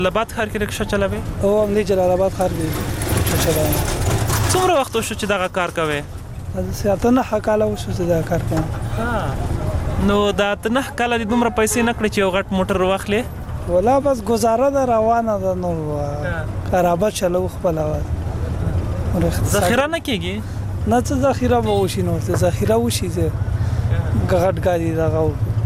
لبات ښار کې رکشا چلوي او هم دی جلال آباد ښار کې چلاوم. څومره وخت وشو چې دغه کار کوي؟ ساعته نه کاله وشو چې دا کار کوم. نو دا ته نه کاله د دومره پیسې نه کړې چې یو غټ موټر واخلې؟ ولا بس گزاره ده روانه ده نو خرابه چلو خپل اواز ذخیره نه کېږي؟ نه څه ذخیره به وشي نو څه ذخیره وشي چې غټ ګاډي دغه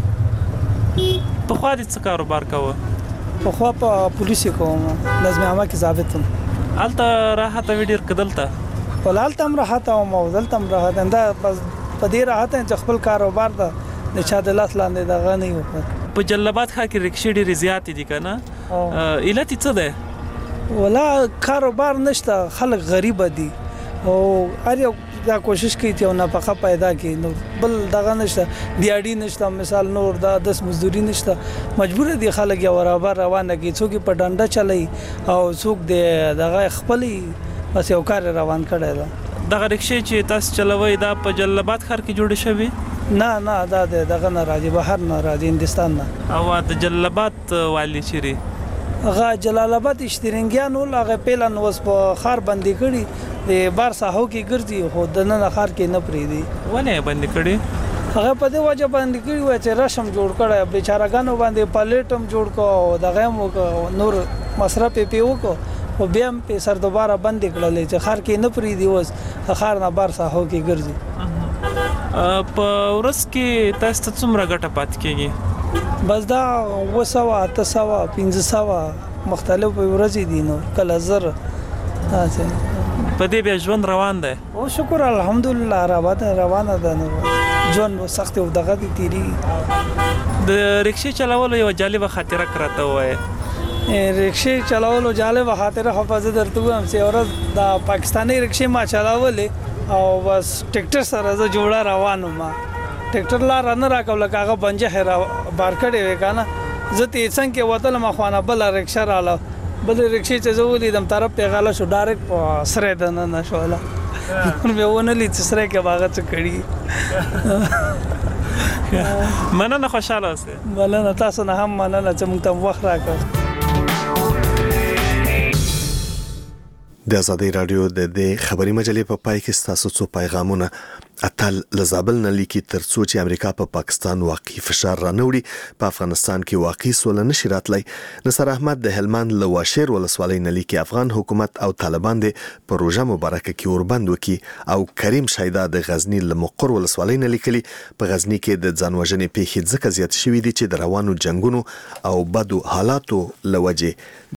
پخوا دې څه کاروبار کوه؟ پخوا په پولیس کوم لازم عامه کې ضابط وم. هلته راحته وي ډېر که دلته؟ هلته هم راحته وم او دلته هم راحته یم. دا بس په دې راحته یم چې خپل کاروبار ده د چا د لاس لاندې دغه نه وي. په جلال آباد ښار کې رکشې ډېرې زیاتې دي که نه؟ علت یې څه دی؟ ولا کاروبار نشته، خلک غریبه دي او هر یو دا کوشش کوي چې یو نفقه پیدا کړي. نو بل دغه نشته، دیاړي نشته، مثال نور دا داس مزدوري نشته. مجبور دي خلک یو برابر روانه کړي. څوک په ډنډه چلي او څوک د دغه خپلې بس یو کار روان کړی ده. دغه رکشې چې تاسو چلوئ دا په جلال آباد ښار کې جوړې شوي؟ نه دا دغه نه راځي، بهر نه راځي، هندستان نه. او د جلال آباد والی چیرې؟ هغه جلال آباد اشترنګیان ول، هغه پیلن اوس په ښار باندې کړي د بار ساحو کې ګرځي خو د نن ښار کې نه پریدي. ولې باندې کړي؟ هغه په دې وجه باندې کړي و چې رسم جوړ کړی، بیچارهګانو باندې پلیټم جوړ کو او دغه هم نور مصرف پیو کو او بیا هم په سر دوباره بند کړل چې ښار کې نه پریدي، اوس ښار نه بار ساحو کې ګرځي. په ورځ کې تاسو ته څومره ګټه پاتې کېږي؟ بس دا 200 800 500 مختلف ورځې دي. نو کله زر په دې بیا ژوند روان دی؟ او شکر الحمدلله روانه ده. نو ژوند سخت او دغه دي تیری. د رکشې چلولو یو جالبه خاطره راته وایي. رکشې چلولو جالبه خاطره خو په زه درته وایم چې ورځ د پاکستاني رکشې ما چلاولې او بس ټریکټر سره زه جوړه روانم. ما ټریکټر لار نه راکول کاغه بنجه بار کړی وې کنه. زه ته څنګه کې وتل ما خوانه بل رکشا رااله، بل رکشې چې زه ولیدم طرف په غاله شو، ډایرکټ په سره ده نه شوله. مې ونه لید چې سره کې باغ څه کړی. مننه، خوشاله اوسئ. مننه، تاسو نه هم مننه چې موږ ته وخت راکړ. د ازادي رادیو د خبري مجلې په پای کې تاسو څو پیغامونه اتل لزابل نه لیکي ترڅو چې امریکا په پاکستان واقعي فشار رانوړي. په افغانستان کې واقعي سول نشي راتلی. نصر احمد د هلمند لواشیر ولسوالۍ نه لیکي افغان حکومت او طالبان د پروژه مبارکه کې اوربند وکي. او کریم شایدا د غزنی لمقر ولسوالۍ نه لیکلي په غزنی کې د ځانوژنې پیښې ځکه زیات شوې دي چې د روانو جنگونو او بدو حالاتو لوجه